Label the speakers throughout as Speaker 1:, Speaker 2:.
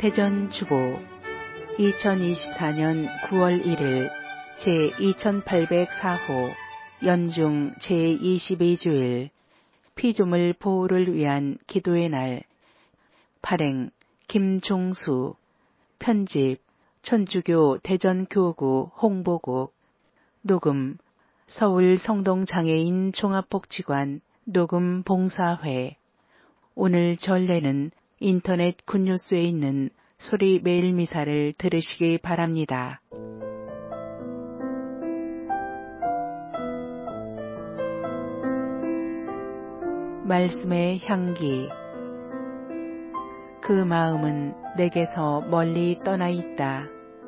Speaker 1: 대전주보 2024년 9월 1일 제2804호 연중 제22주일 피조물 보호를 위한 기도의 날. 발행 김종수. 편집 천주교 대전교구 홍보국. 녹음 서울 성동장애인 종합복지관 녹음봉사회. 오늘 전례는 인터넷 굿뉴스에 있는 소리 매일 미사를 들으시기 바랍니다. 말씀의 향기. 그 마음은 내게서 멀리 떠나 있다.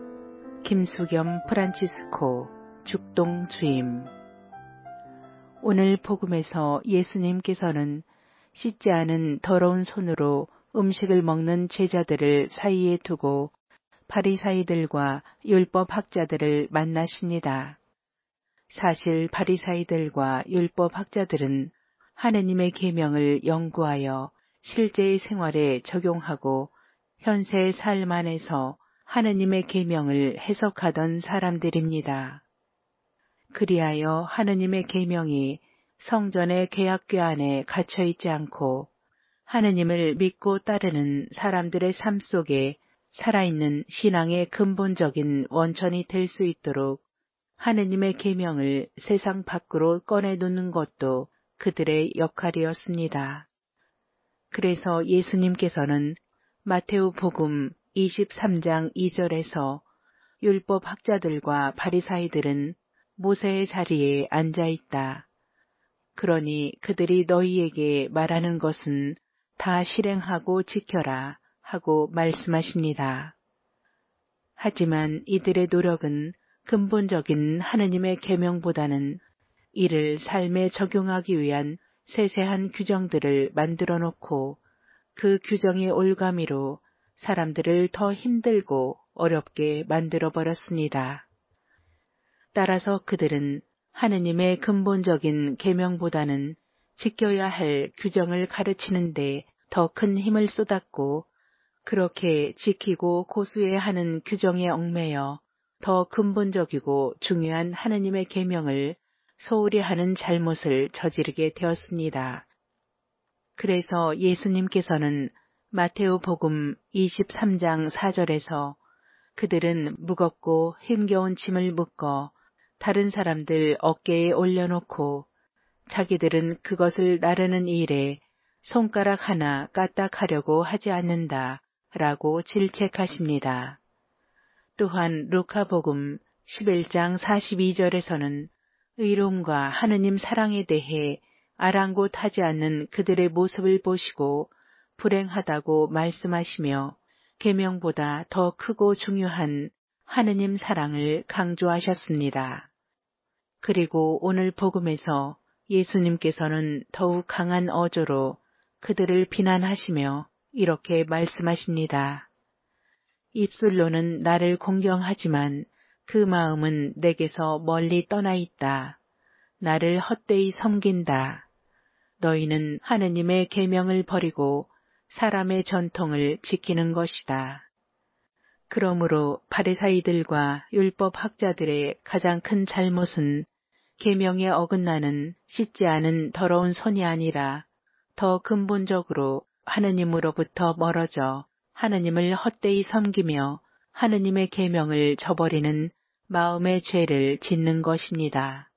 Speaker 1: 김수겸 프란치스코 죽동 주임. 오늘 복음에서 예수님께서는 씻지 않은 더러운 손으로 음식을 먹는 제자들을 사이에 두고 바리사이들과 율법학자들을 만나십니다. 사실 바리사이들과 율법학자들은 하느님의 계명을 연구하여 실제의 생활에 적용하고 현세의 삶 안에서 하느님의 계명을 해석하던 사람들입니다. 그리하여 하느님의 계명이 성전의 계약궤 안에 갇혀 있지 않고 하느님을 믿고 따르는 사람들의 삶 속에 살아있는 신앙의 근본적인 원천이 될 수 있도록 하느님의 계명을 세상 밖으로 꺼내놓는 것도 그들의 역할이었습니다. 그래서 예수님께서는 마테오 복음 23장 2절에서 율법 학자들과 바리사이들은 모세의 자리에 앉아 있다. 그러니 그들이 너희에게 말하는 것은 다 실행하고 지켜라 하고 말씀하십니다. 하지만 이들의 노력은 근본적인 하느님의 계명보다는 이를 삶에 적용하기 위한 세세한 규정들을 만들어 놓고 그 규정의 올가미로 사람들을 더 힘들고 어렵게 만들어 버렸습니다. 따라서 그들은 하느님의 근본적인 계명보다는 지켜야 할 규정을 가르치는데 더 큰 힘을 쏟았고 그렇게 지키고 고수해야 하는 규정에 얽매여 더 근본적이고 중요한 하느님의 계명을 소홀히 하는 잘못을 저지르게 되었습니다. 그래서 예수님께서는 마테오 복음 23장 4절에서 그들은 무겁고 힘겨운 짐을 묶어 다른 사람들 어깨에 올려놓고 자기들은 그것을 나르는 일에 손가락 하나 까딱하려고 하지 않는다 라고 질책하십니다. 또한 루카복음 11장 42절에서는 의로움과 하느님 사랑에 대해 아랑곳하지 않는 그들의 모습을 보시고 불행하다고 말씀하시며 계명보다 더 크고 중요한 하느님 사랑을 강조하셨습니다. 그리고 오늘 복음에서 예수님께서는 더욱 강한 어조로 그들을 비난하시며 이렇게 말씀하십니다. 입술로는 나를 공경하지만 그 마음은 내게서 멀리 떠나 있다. 나를 헛되이 섬긴다. 너희는 하느님의 계명을 버리고 사람의 전통을 지키는 것이다. 그러므로 바리사이들과 율법학자들의 가장 큰 잘못은 계명에 어긋나는 씻지 않은 더러운 손이 아니라 더 근본적으로 하느님으로부터 멀어져 하느님을 헛되이 섬기며 하느님의 계명을 저버리는 마음의 죄를 짓는 것입니다.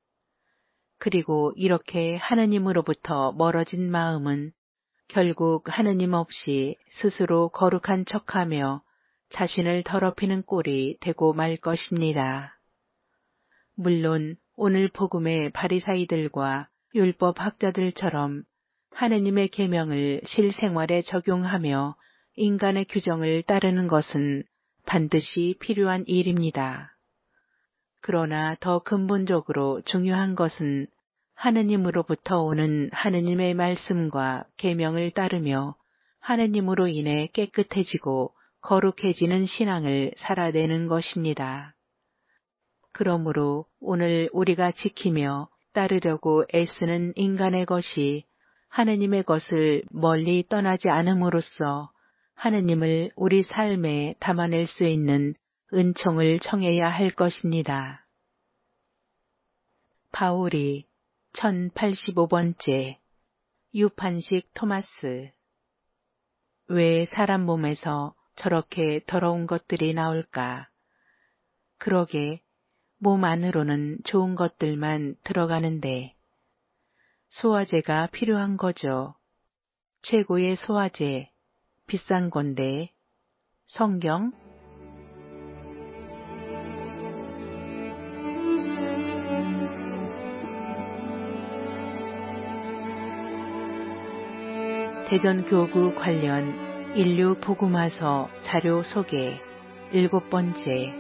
Speaker 1: 그리고 이렇게 하느님으로부터 멀어진 마음은 결국 하느님 없이 스스로 거룩한 척하며 자신을 더럽히는 꼴이 되고 말 것입니다. 물론 오늘 복음의 바리사이들과 율법 학자들처럼 하느님의 계명을 실생활에 적용하며 인간의 규정을 따르는 것은 반드시 필요한 일입니다. 그러나 더 근본적으로 중요한 것은 하느님으로부터 오는 하느님의 말씀과 계명을 따르며 하느님으로 인해 깨끗해지고 거룩해지는 신앙을 살아내는 것입니다. 그러므로 오늘 우리가 지키며 따르려고 애쓰는 인간의 것이 하느님의 것을 멀리 떠나지 않음으로써 하느님을 우리 삶에 담아낼 수 있는 은총을 청해야 할 것입니다. 바울이 1085번째 유판식 토마스. 왜 사람 몸에서 저렇게 더러운 것들이 나올까? 그러게 몸 안으로는 좋은 것들만 들어가는데 소화제가 필요한 거죠. 최고의 소화제, 비싼 건데 성경? 대전교구 관련 인류 복음화서 자료 소개 7번째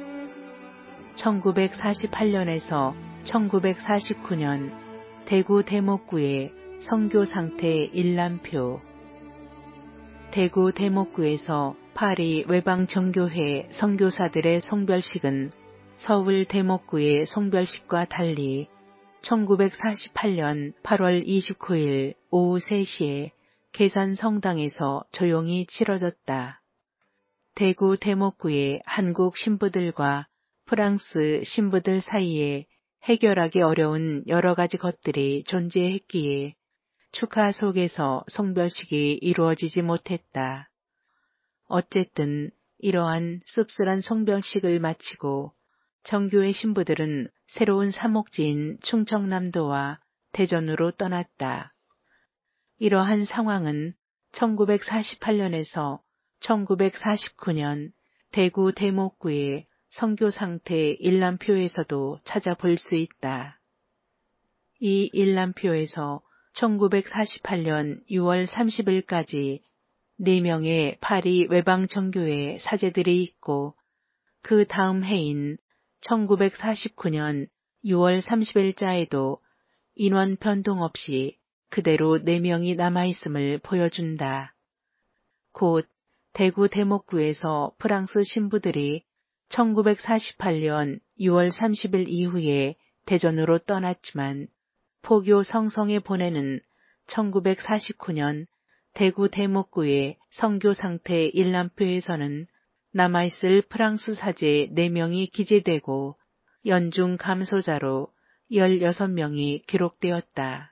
Speaker 1: 1948년에서 1949년 대구 대목구의 선교 상태 일람표. 대구 대목구에서 파리 외방정교회 선교사들의 송별식은 서울 대목구의 송별식과 달리 1948년 8월 29일 오후 3시에 계산 성당에서 조용히 치러졌다. 대구 대목구의 한국 신부들과 프랑스 신부들 사이에 해결하기 어려운 여러 가지 것들이 존재했기에 축하 속에서 송별식이 이루어지지 못했다. 어쨌든 이러한 씁쓸한 송별식을 마치고 정교회 신부들은 새로운 사목지인 충청남도와 대전으로 떠났다. 이러한 상황은 1948년에서 1949년 대구 대목구의 선교 상태 일람표에서도 찾아볼 수 있다. 이 일람표에서 1948년 6월 30일까지 4명의 파리 외방정교회 사제들이 있고 그 다음 해인 1949년 6월 30일자에도 인원 변동 없이 그대로 4명이 남아있음을 보여준다. 곧 대구 대목구에서 프랑스 신부들이 1948년 6월 30일 이후에 대전으로 떠났지만 포교 성성에 보내는 1949년 대구 대목구의 선교 상태 일람표에서는 남아있을 프랑스 사제 4명이 기재되고 연중 감소자로 16명이 기록되었다.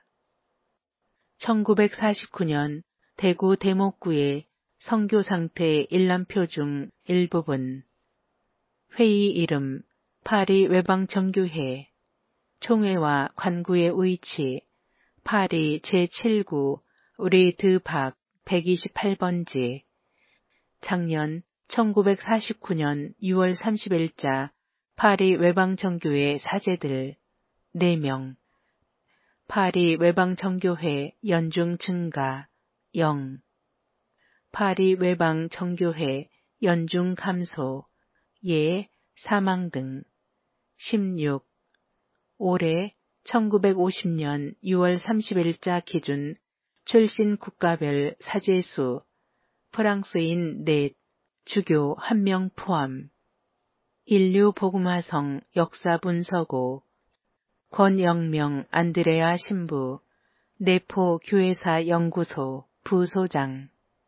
Speaker 1: 1949년 대구 대목구의 선교 상태 일람표 중 일부분. 회의 이름 파리 외방정교회. 총회와 관구의 위치 파리 제7구 우리 드박 128번지. 작년 1949년 6월 30일자 파리 외방정교회 사제들 4명. 파리 외방정교회 연중 증가 0. 파리 외방정교회 연중 감소 예, 사망 등 16. 올해 1950년 6월 30일자 기준 출신 국가별 사제수 프랑스인 넷, 주교 1명 포함. 인류 복음화성 역사 분서고 권영명 안드레아 신부 내포 교회사 연구소 부소장.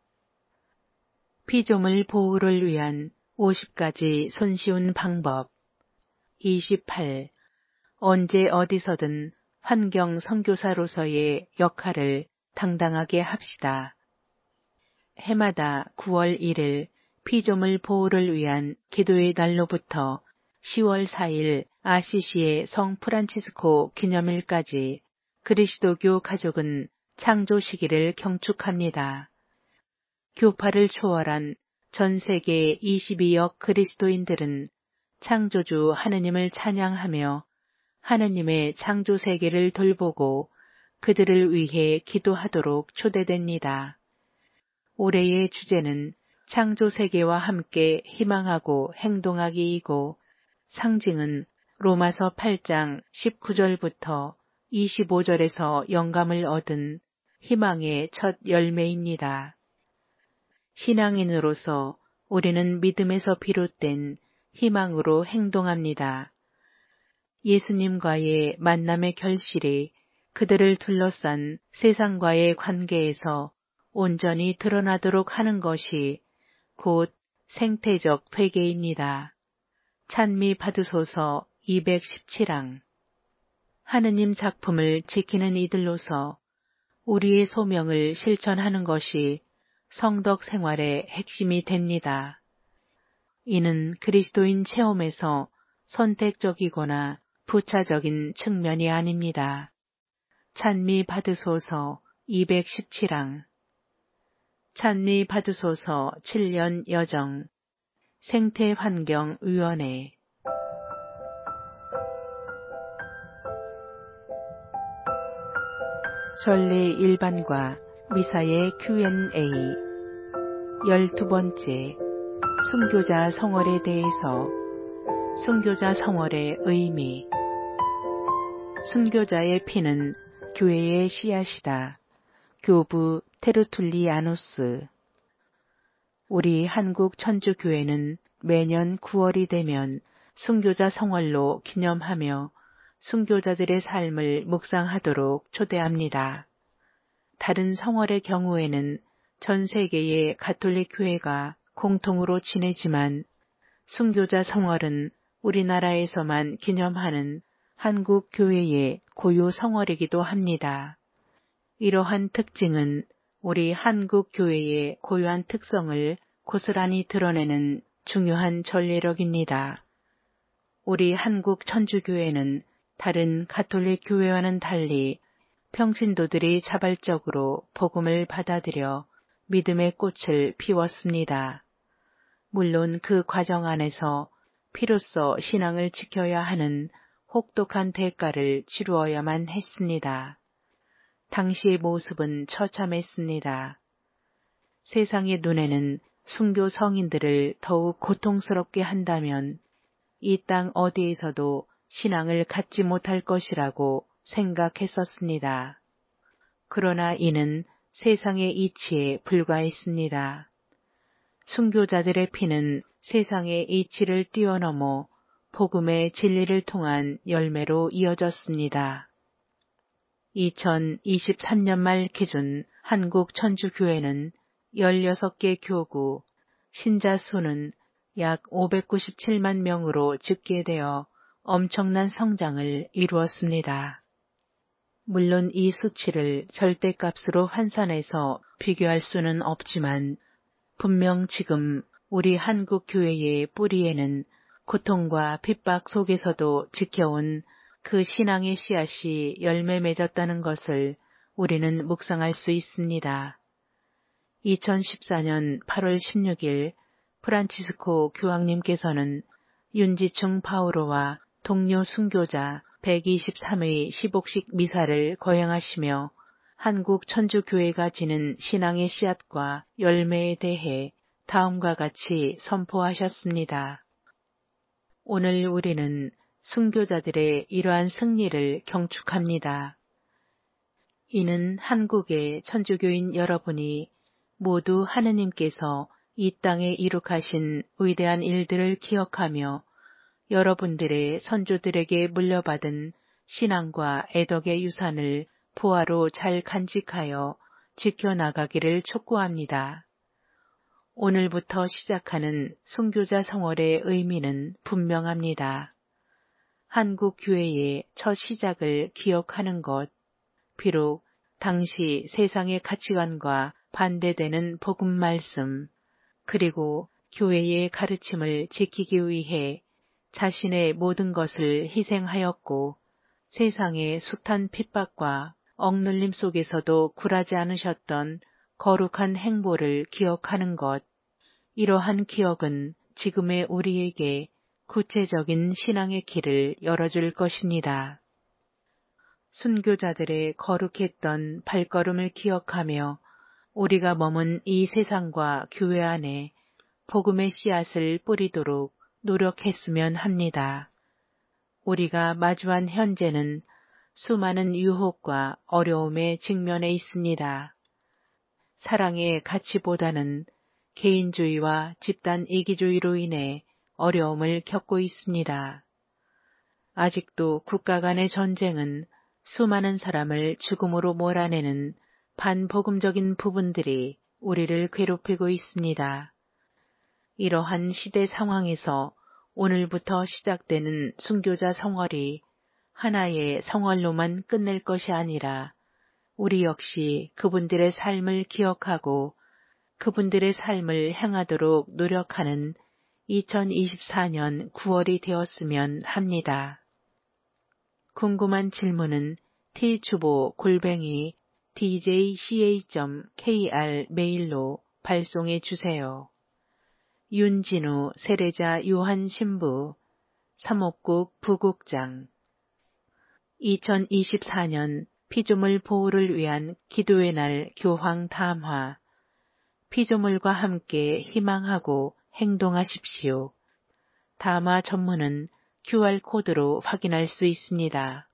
Speaker 1: 피조물 보호를 위한 50가지 손쉬운 방법. 28. 언제 어디서든 환경 선교사로서의 역할을 당당하게 합시다. 해마다 9월 1일 피조물 보호를 위한 기도의 날로부터 10월 4일 아시시의 성 프란치스코 기념일까지 그리스도교 가족은 창조 시기를 경축합니다. 교파를 초월한 전 세계 22억 그리스도인들은 창조주 하느님을 찬양하며 하느님의 창조 세계를 돌보고 그들을 위해 기도하도록 초대됩니다. 올해의 주제는 창조 세계와 함께 희망하고 행동하기이고 상징은 로마서 8장 19절부터 25절에서 영감을 얻은 희망의 첫 열매입니다. 신앙인으로서 우리는 믿음에서 비롯된 희망으로 행동합니다. 예수님과의 만남의 결실이 그들을 둘러싼 세상과의 관계에서 온전히 드러나도록 하는 것이 곧 생태적 회개입니다. 찬미 받으소서 217랑. 하느님 작품을 지키는 이들로서 우리의 소명을 실천하는 것이 성덕 생활의 핵심이 됩니다. 이는 그리스도인 체험에서 선택적이거나 부차적인 측면이 아닙니다. 찬미 받으소서 217랑. 찬미 받으소서 7년 여정. 생태환경위원회. 전례 일반과 미사의 Q&A. 12번째. 순교자 성월에 대해서. 순교자 성월의 의미. 순교자의 피는 교회의 씨앗이다. 교부 테르툴리아누스. 우리 한국 천주교회는 매년 9월이 되면 순교자 성월로 기념하며 순교자들의 삶을 묵상하도록 초대합니다. 다른 성월의 경우에는 전 세계의 가톨릭 교회가 공통으로 지내지만 순교자 성월은 우리나라에서만 기념하는 한국 교회의 고유 성월이기도 합니다. 이러한 특징은 우리 한국 교회의 고유한 특성을 고스란히 드러내는 중요한 전례력입니다. 우리 한국 천주교회는 다른 가톨릭 교회와는 달리 평신도들이 자발적으로 복음을 받아들여 믿음의 꽃을 피웠습니다. 물론 그 과정 안에서 피로써 신앙을 지켜야 하는 혹독한 대가를 치루어야만 했습니다. 당시의 모습은 처참했습니다. 세상의 눈에는 순교 성인들을 더욱 고통스럽게 한다면 이 땅 어디에서도 신앙을 갖지 못할 것이라고 생각했었습니다. 그러나 이는 세상의 이치에 불과했습니다. 순교자들의 피는 세상의 이치를 뛰어넘어 복음의 진리를 통한 열매로 이어졌습니다. 2023년 말 기준 한국 천주교회는 16개 교구, 신자 수는 약 597만 명으로 집계되어 엄청난 성장을 이루었습니다. 물론 이 수치를 절대값으로 환산해서 비교할 수는 없지만 분명 지금 우리 한국 교회의 뿌리에는 고통과 핍박 속에서도 지켜온 그 신앙의 씨앗이 열매 맺었다는 것을 우리는 묵상할 수 있습니다. 2014년 8월 16일 프란치스코 교황님께서는 윤지충 파우로와 동료 순교자 123의 시복식 미사를 거행하시며 한국 천주교회가 지닌 신앙의 씨앗과 열매에 대해 다음과 같이 선포하셨습니다. 오늘 우리는 순교자들의 이러한 승리를 경축합니다. 이는 한국의 천주교인 여러분이 모두 하느님께서 이 땅에 이룩하신 위대한 일들을 기억하며 여러분들의 선조들에게 물려받은 신앙과 애덕의 유산을 부하로 잘 간직하여 지켜나가기를 촉구합니다. 오늘부터 시작하는 순교자 성월의 의미는 분명합니다. 한국 교회의 첫 시작을 기억하는 것, 비록 당시 세상의 가치관과 반대되는 복음 말씀, 그리고 교회의 가르침을 지키기 위해 자신의 모든 것을 희생하였고 세상의 숱한 핍박과 억눌림 속에서도 굴하지 않으셨던 거룩한 행보를 기억하는 것, 이러한 기억은 지금의 우리에게 구체적인 신앙의 길을 열어줄 것입니다. 순교자들의 거룩했던 발걸음을 기억하며 우리가 머문 이 세상과 교회 안에 복음의 씨앗을 뿌리도록 노력했으면 합니다. 우리가 마주한 현재는 수많은 유혹과 어려움에 직면해 있습니다. 사랑의 가치보다는 개인주의와 집단 이기주의로 인해 어려움을 겪고 있습니다. 아직도 국가 간의 전쟁은 수많은 사람을 죽음으로 몰아내는 반복음적인 부분들이 우리를 괴롭히고 있습니다. 이러한 시대 상황에서 오늘부터 시작되는 순교자 성월이 하나의 성월로만 끝낼 것이 아니라 우리 역시 그분들의 삶을 기억하고 그분들의 삶을 행하도록 노력하는 2024년 9월이 되었으면 합니다. 궁금한 질문은 t주보@djca.kr 메일로 발송해 주세요. 윤진우 세례자 요한 신부, 사목국 부국장. 2024년 피조물 보호를 위한 기도의 날 교황 담화. 피조물과 함께 희망하고 행동하십시오. 담화 전문은 QR코드로 확인할 수 있습니다.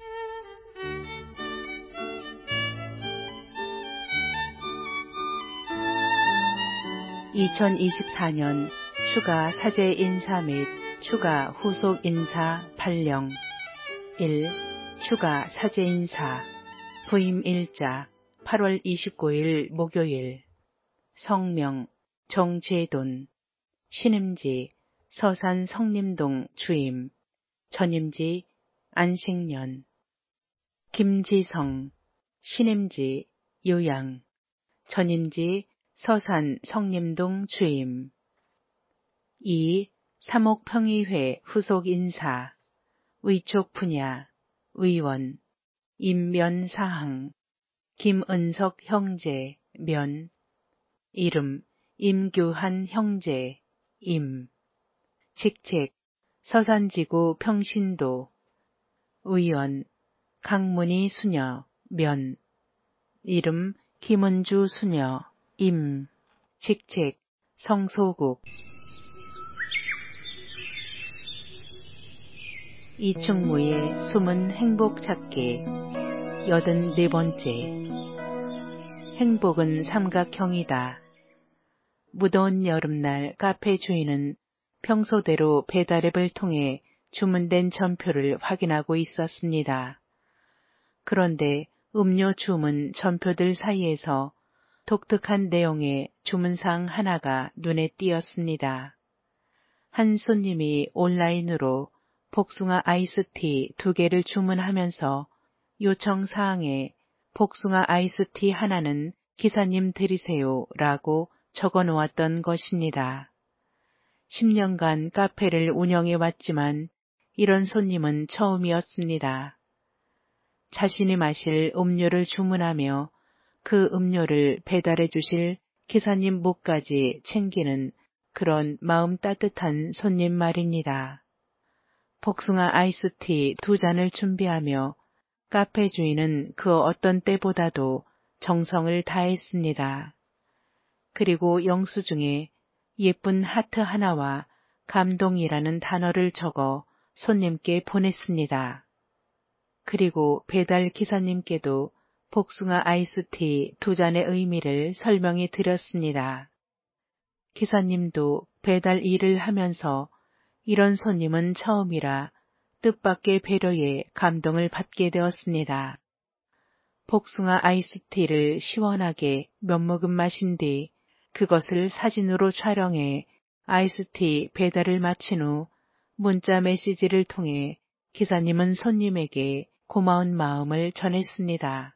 Speaker 1: 2024년 추가 사제 인사 및 추가 후속 인사 발령. 1. 추가 사제 인사 부임 일자 8월 29일 목요일. 성명 정재돈. 신임지 서산 성림동 주임. 전임지 안식년. 김지성. 신임지 요양. 전임지 서산 성림동 주임. 2. 사목평의회 후속 인사. 위촉 분야 의원. 임면사항. 김은석 형제 면. 이름 임교한 형제 임. 직책 서산지구 평신도. 의원 강문희 수녀 면. 이름 김은주 수녀 임. 직책 성소국. 2충무의 숨은 행복 찾기 84번째. 행복은 삼각형이다. 무더운 여름날 카페 주인은 평소대로 배달앱을 통해 주문된 전표를 확인하고 있었습니다. 그런데 음료 주문 전표들 사이에서 독특한 내용의 주문사항 하나가 눈에 띄었습니다. 한 손님이 온라인으로 복숭아 아이스티 2개를 주문하면서 요청사항에 복숭아 아이스티 하나는 기사님 드리세요 라고 적어 놓았던 것입니다. 10년간 카페를 운영해 왔지만 이런 손님은 처음이었습니다. 자신이 마실 음료를 주문하며 그 음료를 배달해 주실 기사님 목까지 챙기는 그런 마음 따뜻한 손님 말입니다. 복숭아 아이스티 2잔을 준비하며 카페 주인은 그 어떤 때보다도 정성을 다했습니다. 그리고 영수증에 예쁜 하트 하나와 감동이라는 단어를 적어 손님께 보냈습니다. 그리고 배달 기사님께도 복숭아 아이스티 2잔의 의미를 설명해 드렸습니다. 기사님도 배달 일을 하면서 이런 손님은 처음이라 뜻밖의 배려에 감동을 받게 되었습니다. 복숭아 아이스티를 시원하게 몇 모금 마신 뒤 그것을 사진으로 촬영해 아이스티 배달을 마친 후 문자 메시지를 통해 기사님은 손님에게 고마운 마음을 전했습니다.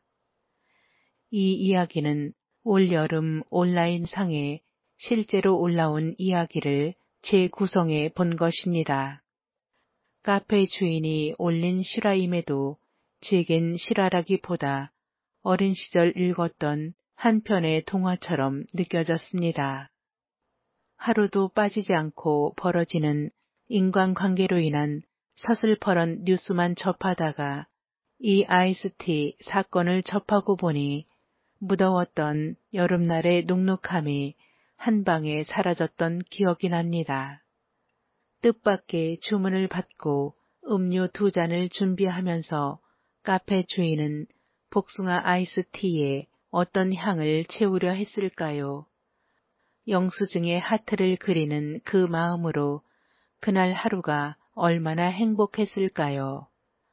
Speaker 1: 이 이야기는 올여름 온라인상에 실제로 올라온 이야기를 재구성해 본 것입니다. 카페 주인이 올린 실화임에도 제겐 실화라기보다 어린 시절 읽었던 한 편의 동화처럼 느껴졌습니다. 하루도 빠지지 않고 벌어지는 인간관계로 인한 서슬퍼런 뉴스만 접하다가 이 아이스티 사건을 접하고 보니 무더웠던 여름날의 눅눅함이 한방에 사라졌던 기억이 납니다. 뜻밖의 주문을 받고 음료 2잔을 준비하면서 카페 주인은 복숭아 아이스티에 어떤 향을 채우려 했을까요? 영수증에 하트를 그리는 그 마음으로 그날 하루가 얼마나 행복했을까요?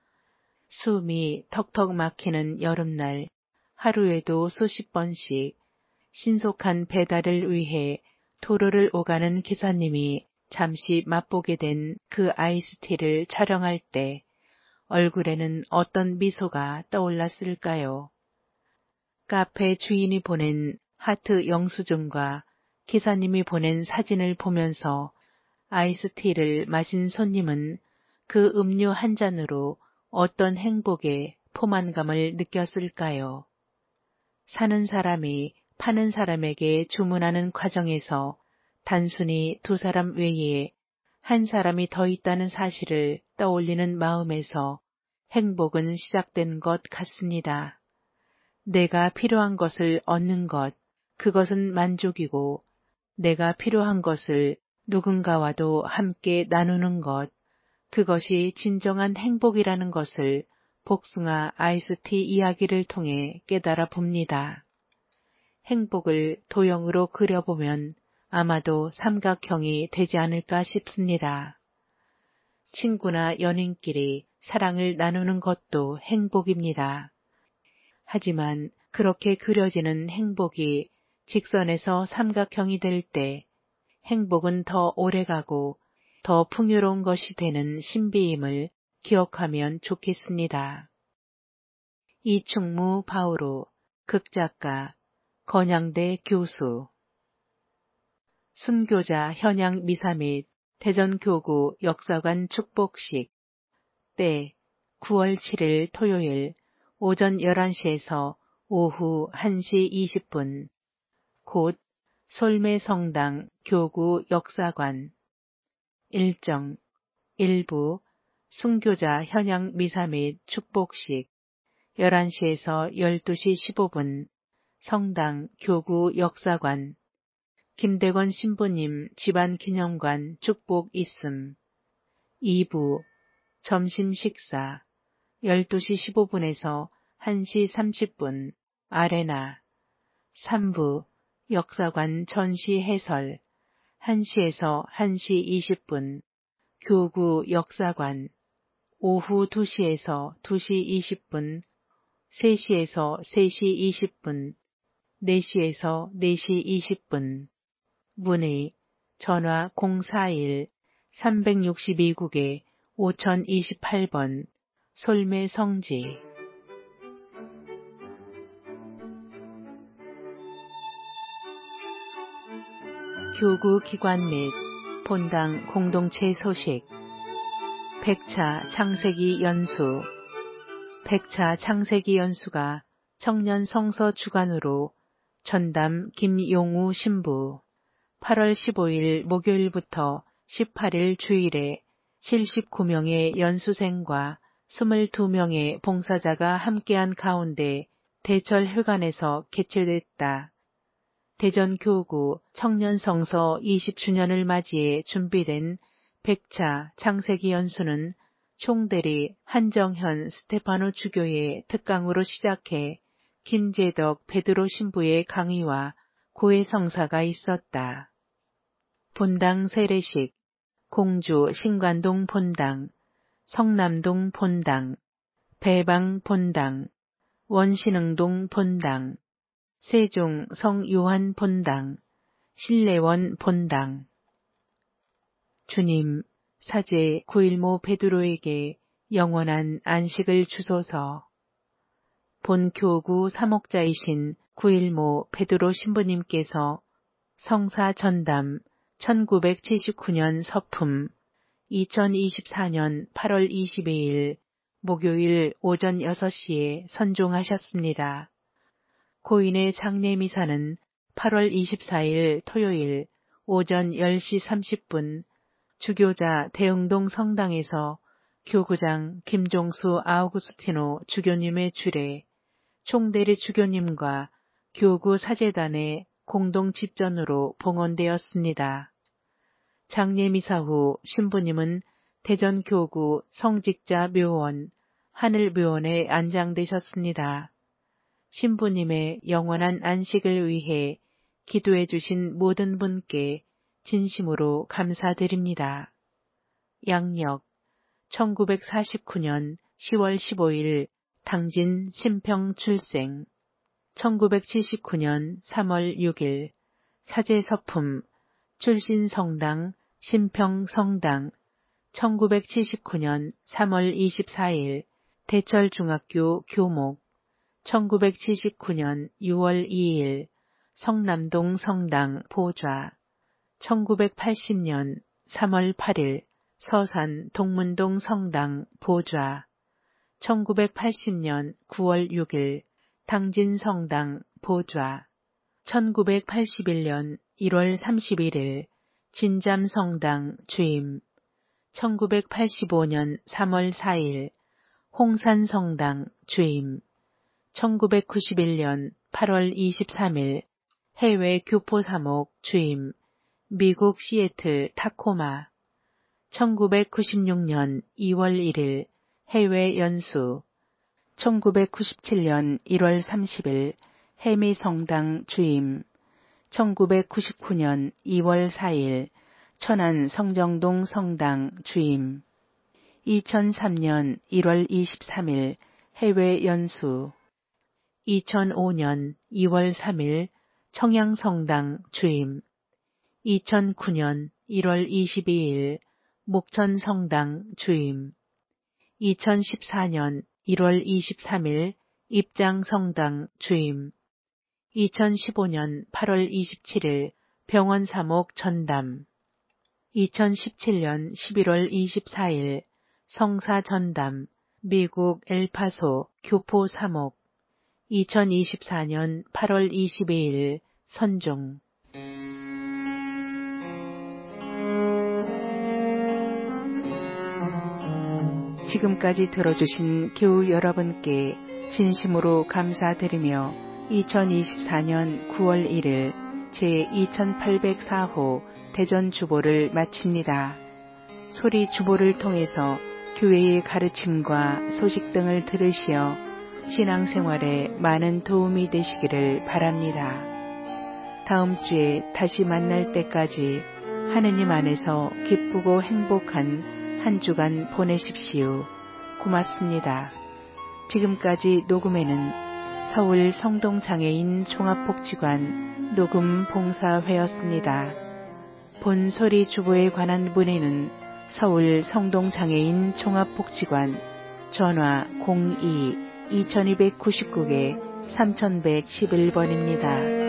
Speaker 1: 숨이 턱턱 막히는 여름날 하루에도 수십 번씩 신속한 배달을 위해 도로를 오가는 기사님이 잠시 맛보게 된 그 아이스티를 촬영할 때 얼굴에는 어떤 미소가 떠올랐을까요? 카페 주인이 보낸 하트 영수증과 기사님이 보낸 사진을 보면서 아이스티를 마신 손님은 그 음료 한 잔으로 어떤 행복의 포만감을 느꼈을까요? 사는 사람이 파는 사람에게 주문하는 과정에서 단순히 두 사람 외에 한 사람이 더 있다는 사실을 떠올리는 마음에서 행복은 시작된 것 같습니다. 내가 필요한 것을 얻는 것, 그것은 만족이고 내가 필요한 것을 누군가와도 함께 나누는 것, 그것이 진정한 행복이라는 것을 복숭아 아이스티 이야기를 통해 깨달아 봅니다. 행복을 도형으로 그려보면 아마도 삼각형이 되지 않을까 싶습니다. 친구나 연인끼리 사랑을 나누는 것도 행복입니다. 하지만 그렇게 그려지는 행복이 직선에서 삼각형이 될 때 행복은 더 오래가고 더 풍요로운 것이 되는 신비임을 기억하면 좋겠습니다. 이충무 바오로, 극작가, 건양대 교수. 순교자 현양 미사 및 대전교구 역사관 축복식. 때 9월 7일 토요일 오전 11시에서 오후 1시 20분. 곳 솔매성당 교구 역사관. 일정 1부 순교자 현양 미사 및 축복식 11시에서 12시 15분 성당 교구 역사관. 김대건 신부님 집안기념관 축복 있음. 2부 점심 식사 12시 15분에서 1시 30분 아레나. 3부 역사관 전시 해설 1시에서 1시 20분 교구 역사관. 오후 2시에서 2시 20분 3시에서 3시 20분 4시에서 4시 20분. 문의 전화 041-362국에 5028번 솔매성지. 교구 기관 및 본당 공동체 소식. 백차 창세기 연수. 백차 창세기 연수가 청년 성서 주간으로 전담 김용우 신부 8월 15일 목요일부터 18일 주일에 79명의 연수생과 22명의 봉사자가 함께한 가운데 대철회관에서 개최됐다. 대전교구 청년성서 20주년을 맞이해 준비된 백차 창세기 연수는 총대리 한정현 스테파노 주교의 특강으로 시작해 김재덕 베드로 신부의 강의와 고해 성사가 있었다. 본당 세례식, 공주 신관동 본당, 성남동 본당, 배방 본당, 원신흥동 본당, 세종 성요한 본당, 신례원 본당. 주님, 사제 9.15 베드로에게 영원한 안식을 주소서. 본교구 사목자이신 9.15 베드로 신부님께서 성사 전담 1979년 서품 2024년 8월 22일 목요일 오전 6시에 선종하셨습니다. 고인의 장례미사는 8월 24일 토요일 오전 10시 30분 주교자 대흥동 성당에서 교구장 김종수 아우구스티노 주교님의 주례, 총대리 주교님과 교구 사제단의 공동 집전으로 봉헌되었습니다. 장례미사 후 신부님은 대전교구 성직자 묘원, 하늘묘원에 안장되셨습니다. 신부님의 영원한 안식을 위해 기도해 주신 모든 분께 진심으로 감사드립니다. 양력 1949년 10월 15일 당진 신평 출생. 1979년 3월 6일 사제서품 출신성당, 신평성당, 1979년 3월 24일 대철중학교 교목, 1979년 6월 2일 성남동 성당 보좌, 1980년 3월 8일 서산 동문동 성당 보좌, 1980년 9월 6일 당진성당 보좌, 1981년 1월 31일 진잠성당 주임, 1985년 3월 4일 홍산성당 주임, 1991년 8월 23일 해외 교포사목 주임, 미국 시애틀 타코마, 1996년 2월 1일 해외 연수, 1997년 1월 30일 해미성당 주임, 1999년 2월 4일 천안 성정동 성당 주임, 2003년 1월 23일 해외 연수, 2005년 2월 3일 청양성당 주임, 2009년 1월 22일 목천성당 주임, 2014년 1월 23일 입장성당 주임, 2015년 8월 27일 병원사목 전담, 2017년 11월 24일 성사전담, 미국 엘파소 교포사목, 2024년 8월 22일 선종. 지금까지 들어주신 교우 여러분께 진심으로 감사드리며 2024년 9월 1일 제2804호 대전주보를 마칩니다. 소리 주보를 통해서 교회의 가르침과 소식 등을 들으시어 신앙생활에 많은 도움이 되시기를 바랍니다. 다음 주에 다시 만날 때까지 하느님 안에서 기쁘고 행복한 한 주간 보내십시오. 고맙습니다. 지금까지 녹음에는 서울 성동장애인 종합복지관 녹음봉사회였습니다. 본 소리 주보에 관한 문의는 서울 성동장애인 종합복지관 전화 02-2299-3111번입니다.